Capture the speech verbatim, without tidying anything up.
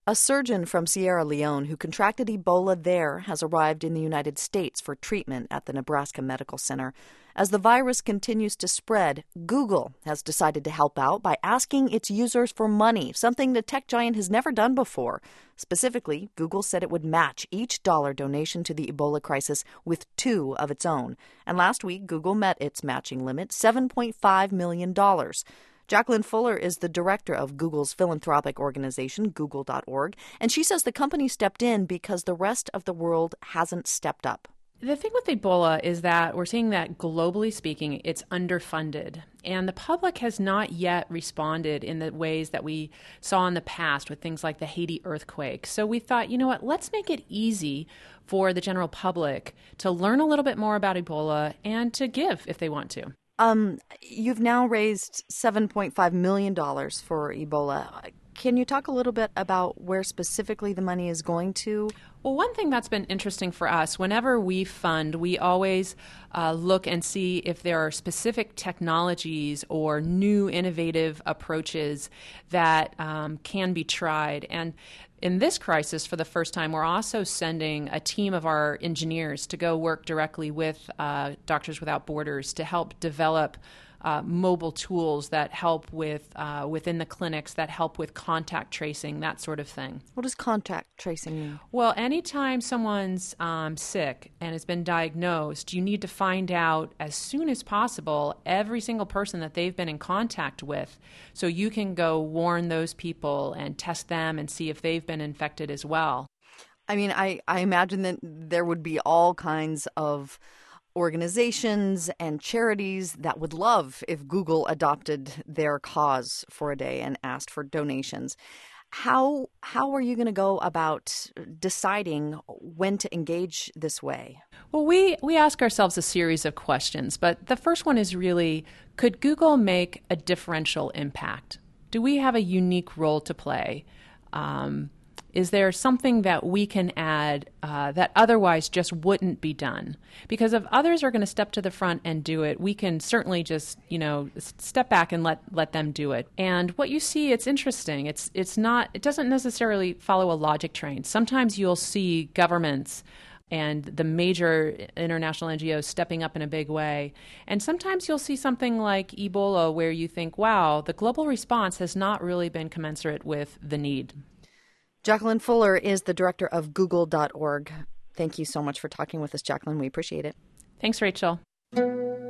A surgeon from Sierra Leone who contracted Ebola there has arrived in the United States for treatment at the Nebraska Medical Center. As the virus continues to spread, Google has decided to help out by asking its users for money, something the tech giant has never done before. Specifically, Google said it would match each dollar donation to the Ebola crisis with two of its own. And last week, Google met its matching limit, seven point five million dollars. Jacqueline Fuller is the director of Google's philanthropic organization, Google dot org, and she says the company stepped in because the rest of the world hasn't stepped up. The thing with Ebola is that we're seeing that globally speaking, it's underfunded. And the public has not yet responded in the ways that we saw in the past with things like the Haiti earthquake. So we thought, you know what, let's make it easy for the general public to learn a little bit more about Ebola and to give if they want to. Um, you've now raised seven point five million dollars for Ebola. Can you talk a little bit about where specifically the money is going to? Well, one thing that's been interesting for us, whenever we fund, we always uh, look and see if there are specific technologies or new innovative approaches that um, can be tried. And in this crisis, for the first time, we're also sending a team of our engineers to go work directly with uh, Doctors Without Borders to help develop uh, mobile tools that help with uh, within the clinics, that help with contact tracing, that sort of thing. What does contact tracing mean? Well, anytime someone's um, sick and has been diagnosed, you need to find out as soon as possible every single person that they've been in contact with, so you can go warn those people and test them and see if they've been infected as well. I mean, I, I imagine that there would be all kinds of organizations and charities that would love if Google adopted their cause for a day and asked for donations. How how are you going to go about deciding when to engage this way? Well, we, we ask ourselves a series of questions, but the first one is really, could Google make a differential impact? Do we have a unique role to play? Um, Is there something that we can add uh, that otherwise just wouldn't be done? Because if others are going to step to the front and do it, we can certainly just, you know, step back and let let them do it. And what you see, it's interesting. It's it's not. It doesn't necessarily follow a logic train. Sometimes you'll see governments and the major international N G Os stepping up in a big way. And sometimes you'll see something like Ebola where you think, wow, the global response has not really been commensurate with the need. Jacqueline Fuller is the director of Google dot org. Thank you so much for talking with us, Jacqueline. We appreciate it. Thanks, Rachel.